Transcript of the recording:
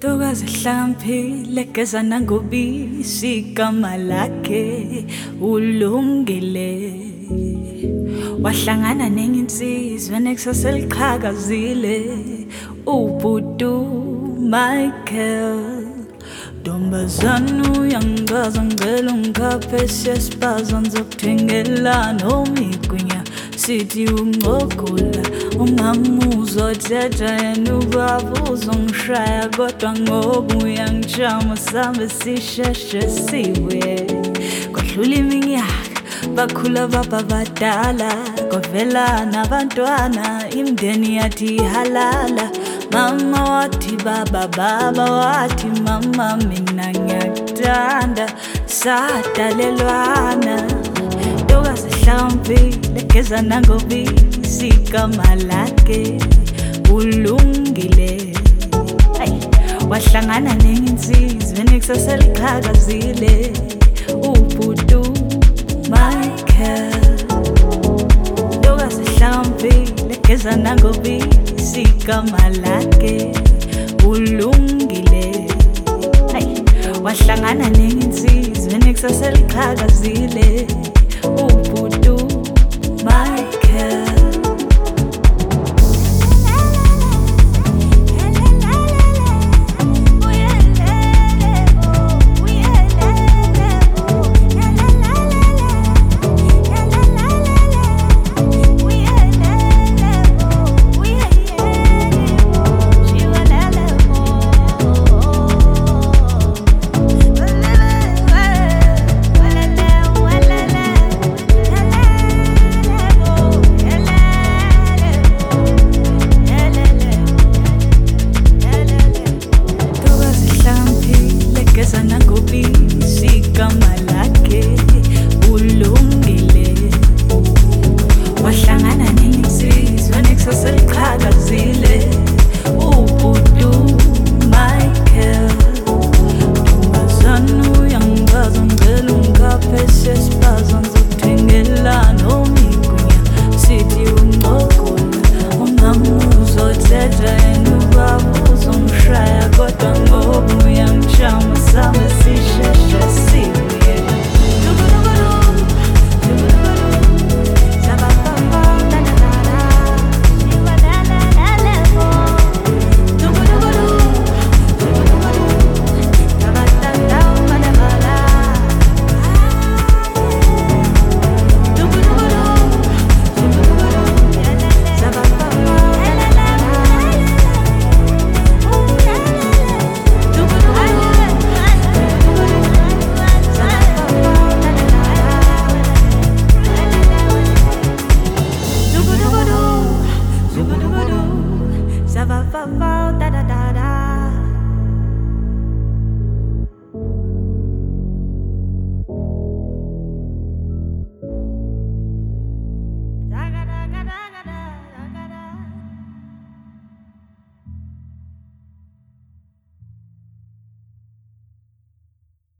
Tokazi hlampile geza nangobisi igama lakhe ulungile wahlangana nenye insizwa nekusasa liqhakazile ubhutu Michael Ntombazana uyangaza ngicela ungikhaphe siyasibaza ngizokuthengela noma igwinya sithi unqogula ungamuzwa othetha yena ubaba uzongishaya kodwa ngoba uyangijama sambe sisheshe sibuye kwadlula iminyaka bakhula baba badala kwavela nabantwana imindeni yathi halala mama wathi baba wathi mama mina ngiyakuthanda sadalelwana tokazi hlampile geza nangobisi igama lakhe ulungile wahlangana nenye insizwa nekusasa liqhakazile ubhutu Michael tokazi hlampile geza nangobisi igama lakhe ulungile wahlangana nenye insizwa nekusasa liqhakazile